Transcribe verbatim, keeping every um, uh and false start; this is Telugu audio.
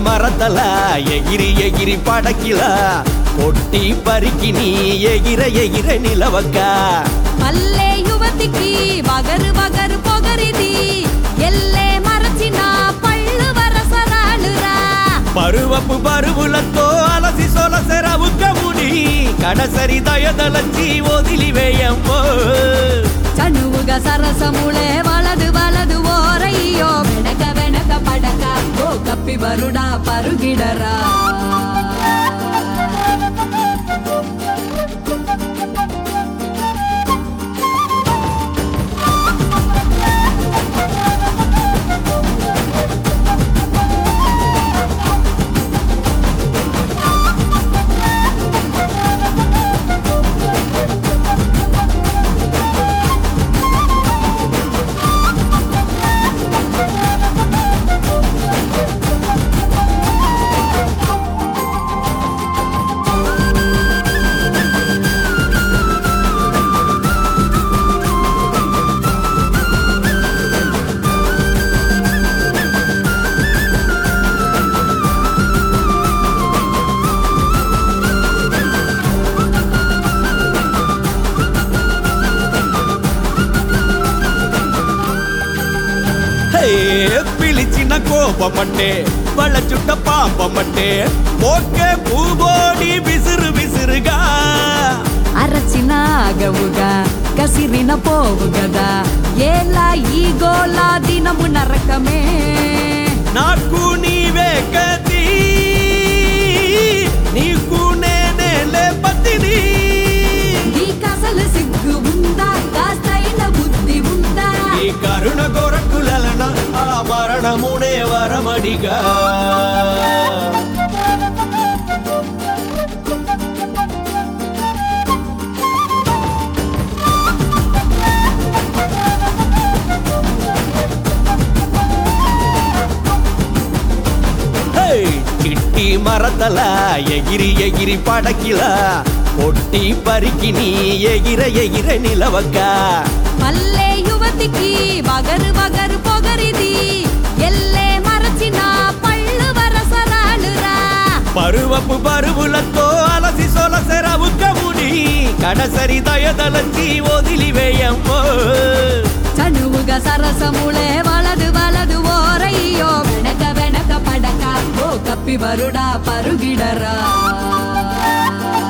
మరతల ఎగిరి ఎగిరి పడకిలా కొట్టి పరికి నీ ఎగిర ఎగిర నిలవక పల్లె యువతికి బగరు బగరు పొగరిది ఎల్లే మరచిన పళ్ళు వరసరాలురా పరువపు పరువులతో అలసి సొలసెరవు కముని కడసరి దయదలచి వదిలివేయమ్మో చనువుగా సరసములే వలదు వలదు ఓరయ్యో వెనక వెనక పడక ఓ కప్పి బరుడా పరుగిడరా పిలిచిన కోపమంటే వాళ్ళ చుట్ట పాపమంటే ఒకే పూబోడి విసురు విసురుగా అరచిన ఆగవుగా కసిరిన పోవు గదా ఏలా ఈ గోలా దినము నరకమే నాకు నీవే గతి నీకు నేనే లేపతిని నీకసలు సిగ్గు ఉందా కాస్తైన బుద్ధి ఉందా ఈ కరుణ కొరకులన ఆ మరణమునే వరమడిగా చిట్టి మరతల ఎగిరి ఎగిరి పడకిలా కొట్టి పరికి నీ ఎగిర ఎగిర నిలవక పల్లె యువతికి బగరు బగరు పొగరిది ఎల్లే మరచిన పళ్ళు వరసరాలురా పరువపు పరువులతో అలసి సొలసెరవు కముని కడసరి దయదలచి వదిలివేయమ్మో చనువుగా సరసములే వలదు వలదు ఓరయ్యో వెనక వెనక పడక ఓ కప్పి బరుడా పరుగిడరా